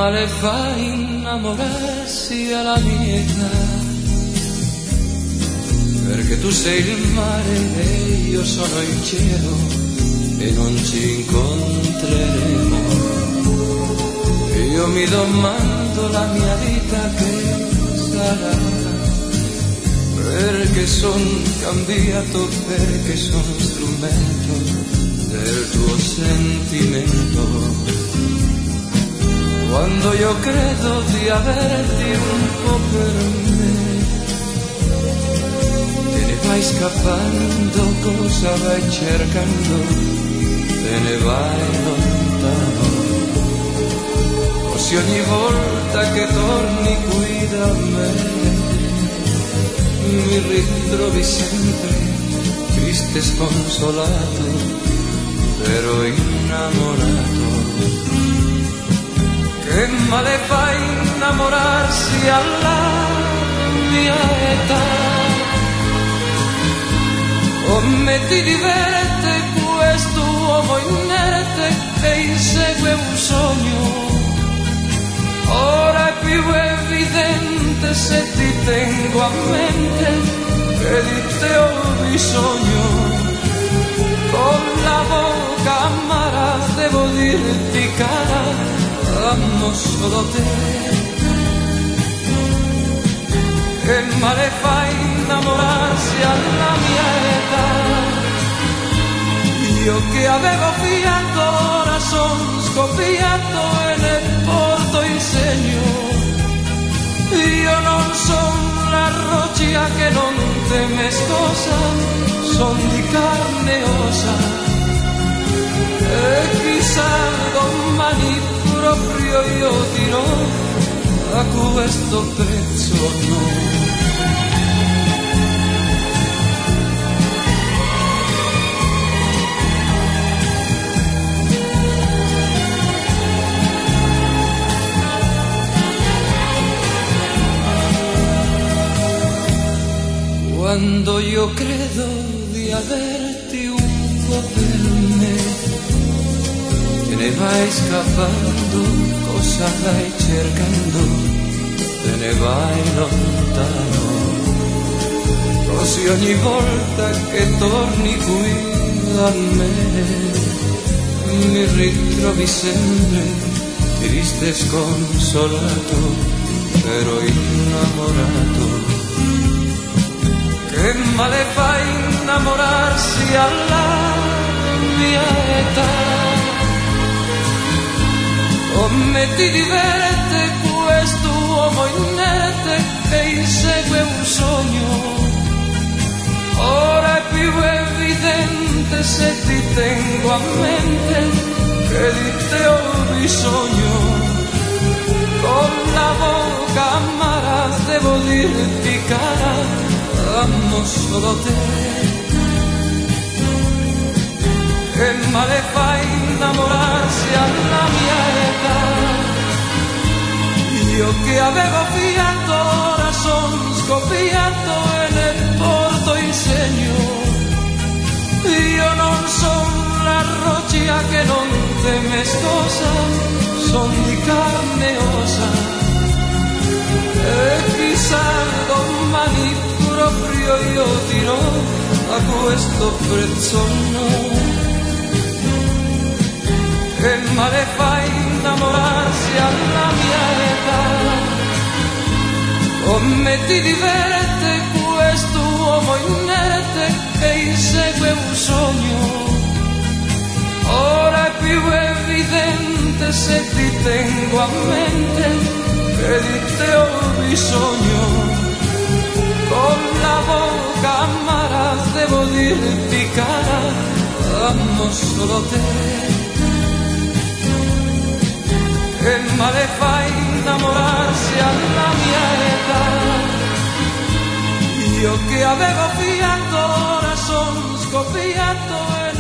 male fa innamorarsi alla mia età, perché tu sei il mare e io sono il cielo e non ci incontreremo. Io mi domando la mia vita che sarà, perché son cambiato, perché sono strumento del tuo sentimento. Quando io credo di averti un po' per me, te ne vai scappando, cosa vai cercando, te ne vai lontano. Così ogni volta che torni qui da me, mi ritrovi sempre triste, sconsolato, però innamorato. Che male fa innamorarsi alla mia età? Come ti diverte questo uomo inerte che insegue un sogno? Ora è più evidente se ti tengo a mente che di te ho bisogno. Con la bocca amara devo dirti cara, amo solo te. Che male fa innamorarsi alla mia età? Io che avevo fiato ora son scoppiato e ne porto il segno. Io non son la roccia che non teme scossa, son di carne e ossa. E chissà domani proprio io dirò a questo prezzo no. Quando io credo di averti un po' per me, te ne vai scappando, cosa vai cercando, te ne vai lontano. Così ogni volta che torni qui da me, mi ritrovi sempre triste, sconsolato, però innamorato. Che male fa innamorarsi alla mia età? Come ti diverte questo uomo inerte che insegue un sogno? Ora è più evidente se ti tengo a mente che di te ho bisogno. Con la bocca amara devo dirti cara, amo solo te. Che male fa innamorarsi alla mia età? Io che avevo fiato ora son scoppiato e ne porto il segno. Io non son la roccia che non teme scossa, son di carne e ossa. E chissà domani proprio io dirò a questo prezzo no. Che male fa innamorarsi alla mia età? Come ti diverte questo uomo inerte che insegue un sogno? Ora è più evidente se ti tengo a mente che di te ho bisogno. Con la bocca amara devo dirti cara, amo solo te. Che male fa innamorarsi alla mia età? Io che avevo fiato ora son scoppiato e